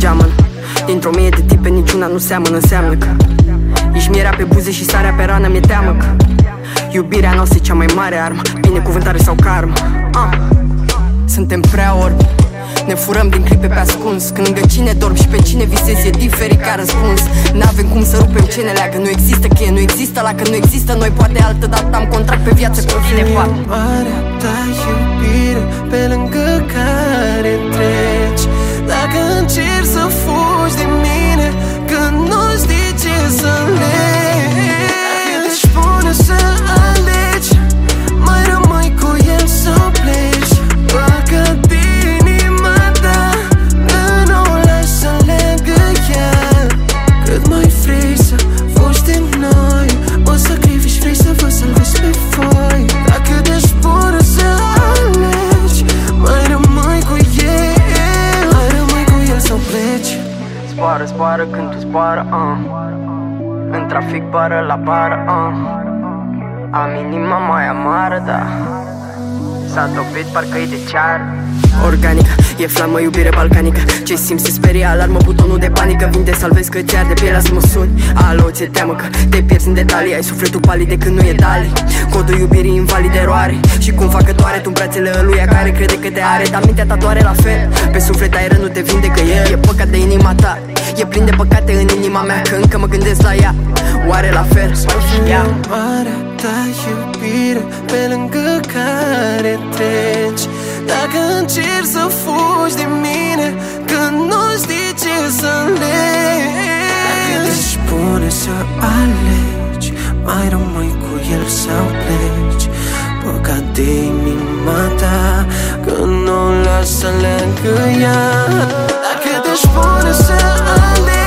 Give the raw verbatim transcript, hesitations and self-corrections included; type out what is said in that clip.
geamăn. Dintr-o mie de tipe niciuna nu seamănă. Înseamnă că ești mierea pe buze și sarea pe rană. Mi-e teamă că iubirea noastră e cea mai mare armă. Binecuvântare sau karmă. uh. Suntem prea orbi, ne furăm din clipe pe ascuns. Când lângă cine dorm și pe cine visezi e diferit ca răspuns. N-avem cum să rupem ce ne leagă. Nu există cheie, nu există la că nu există noi. Poate altă dată am contract pe viață cu tine, poate. Marea ta iubire pe lângă care treci. Dacă încerci să fugi de mine, când nu știi ce să alegi. Dacă îți spune să alegi, mai rămâi cu el sau pleci. Bagă-te inima ta, că nu o lași să aleagă ea. Cât mai vrei să fugi de noi, o sacrifici, vrei să vă salvezi pe voi. Dacă te-aș spune să alegi, mai rămâi cu el, mai rămâi cu el sau pleci. Zboară, zboară când tu zboară, uh. În trafic bară la bară, uh. Am inima mai amară, da. S-a topit, parcă-i de ceară. Organică, e flamă, iubire balcanică. Ce simți, se sperie, alarmă, butonul de panică. Vin de salvezi că ți-ar de pielea să mă suni. Alo, ți-e teamă că te pierzi în detalii. Ai sufletul palid de când nu e Dali. Codul iubirii invalid de eroare. Și cum facă doare tu în brațele ăluia care crede că te are, dar mintea ta doare la fel. Pe suflet ai rău, nu te vindecă el. E păcat de inima ta, e plin de păcate în inima mea, că încă mă gândesc la ea. Oare la fel? Ia marea ta iubire pe lângă care treci. Dacă încerci să fugi de mine, când nu știi ce să alegi. Dacă te-și spune să alegi, mai rămâi cu el sau pleci. Păcat de inima ta, că nu o lași să aleagă ea. Dacă te-și spune să alegi,